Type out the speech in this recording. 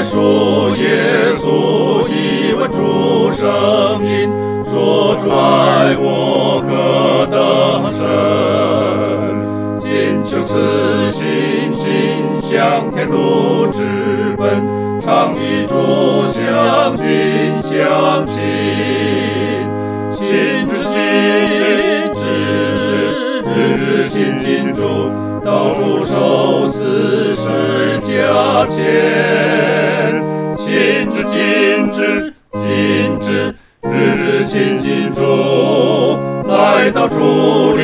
属耶稣，一闻主声音，说出爱我何等深。今求此心，心向天路直奔，常与主相近相亲。亲至亲至，日日亲近主，到主受死十架前。亲至亲至，亲至，日日亲近主，来到主